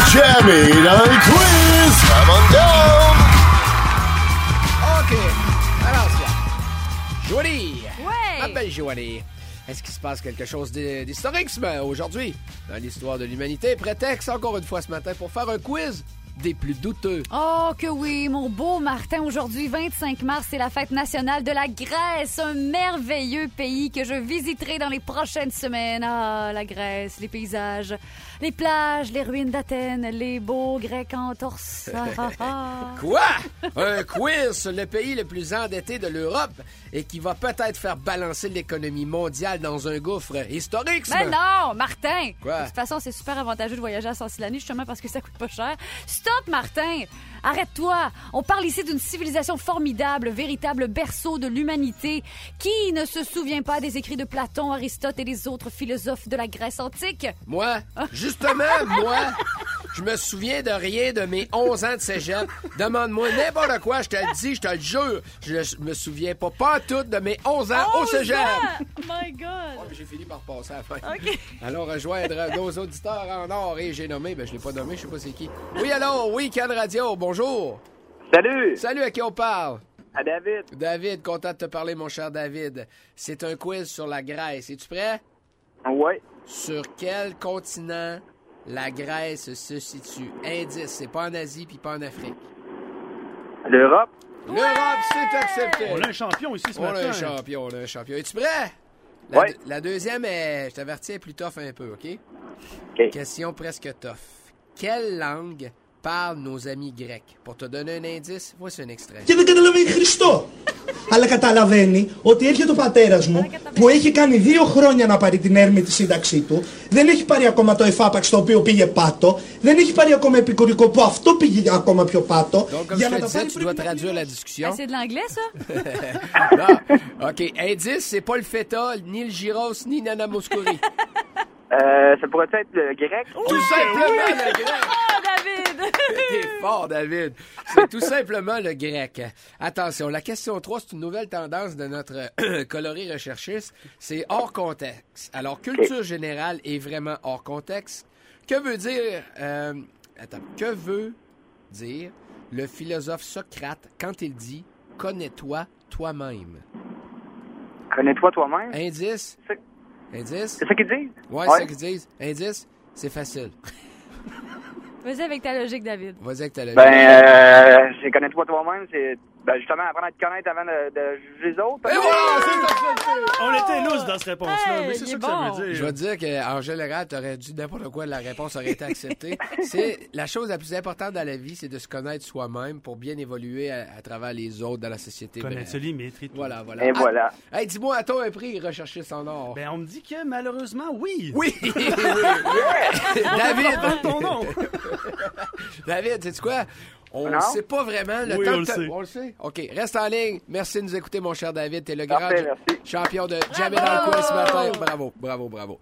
Jamie dans le quiz! Come on down! OK. Alors, Joanie! Ouais! Ma belle Joanie! Est-ce qu'il se passe quelque chose d'historique aujourd'hui dans l'histoire de l'humanité? Prétexte encore une fois ce matin pour faire un quiz des plus douteux. Oh que oui, mon beau Martin. Aujourd'hui, 25 mars, c'est la fête nationale de la Grèce. Un merveilleux pays que je visiterai dans les prochaines semaines. Ah, la Grèce, les paysages, les plages, les ruines d'Athènes, les beaux Grecs en torse. Quoi? Un quiz sur le pays le plus endetté de l'Europe et qui va peut-être faire balancer l'économie mondiale dans un gouffre historique, ça? Mais non, Martin! Quoi? De toute façon, c'est super avantageux de voyager à Saint-Cyllanie, justement parce que ça coûte pas cher. Stop, Martin! Arrête-toi! On parle ici d'une civilisation formidable, véritable berceau de l'humanité. Qui ne se souvient pas des écrits de Platon, Aristote et les autres philosophes de la Grèce antique? Moi? Justement, moi, je me souviens de rien de mes 11 ans de cégep. Demande-moi n'importe quoi, je te le dis, je te le jure. Je me souviens pas tout de mes 11 ans au cégep. Oh my God! Oh, j'ai fini par passer à la fin. OK. Alors, rejoindre nos auditeurs en or et j'ai nommé, je l'ai pas nommé, je sais pas c'est qui. Oui, allô, Week-end Radio, bonjour. Salut! Salut, à qui on parle? À David. David, content de te parler, mon cher David. C'est un quiz sur la Grèce. Es-tu prêt? Oui. Sur quel continent la Grèce se situe? Indice, c'est pas en Asie puis pas en Afrique. L'Europe. L'Europe, c'est accepté. On a un champion ici ce On a matin. un champion, on a un champion. Es-tu prêt? Ouais. La deuxième est, je t'avertis, est plus tough un peu, OK? OK. Question presque tough. Quelle langue parlent nos amis grecs? Pour te donner un indice, voici un extrait. Και δεν καταλαβαίνει Χριστό. Αλλά καταλαβαίνει ότι έρχεται ο πατέρας μου που έχει κάνει 2 χρόνια να πάρει την έρμη τη σύνταξή του, δεν έχει πάρει ακόμα το εφάπαξ το οποίο πήγε πάτο, δεν έχει πάρει ακόμα επικουρικό που αυτό πήγε ακόμα πιο πάτο. Donc, comme je te disais, tu dois traduire la discussion. Ah, c'est de l'anglais, ça? Non. OK, indice, c'est pas le feta, ni le gyros, ni Nana Mouskouri. Ça pourrait être le grec. Tout simplement le grec. Oh, David! T'es fort, David. C'est tout simplement le grec. Attention, la question 3, c'est une nouvelle tendance de notre coloré recherchiste. C'est hors contexte. Alors, culture générale est vraiment hors contexte. Que veut dire... que veut dire le philosophe Socrate quand il dit « Connais-toi toi-même ». Connais-toi toi-même. Indice. C'est- Indice. C'est ça qu'ils disent? Ouais, c'est ça qu'ils disent. Indice, c'est facile. Vas-y avec ta logique, David. Vas-y avec ta logique. C'est connais-toi toi-même, c'est justement apprendre à te connaître avant de juger les autres. Et voilà, c'est On était loose dans cette réponse-là, Hey, mais c'est il ça est que ça bon. veut dire. Je vais te dire qu'en général, tu aurais dit n'importe quoi, la réponse aurait été acceptée. C'est la chose la plus importante dans la vie, c'est de se connaître soi-même pour bien évoluer à travers les autres dans la société. Connaître Bref. ses limites et tout. Voilà, voilà. Et voilà. Hey, dis-moi, à toi un prix, rechercher son or. Ben, on me dit que malheureusement, oui. Oui! David! Ton nom. David, sais-tu quoi? On Non? ne sait pas vraiment. Oui, temps on le de- sait. On le sait? OK, reste en ligne. Merci de nous écouter, mon cher David. T'es le grand Parfait, merci. champion de Jamais dans le coin ce matin. Bravo, bravo, bravo.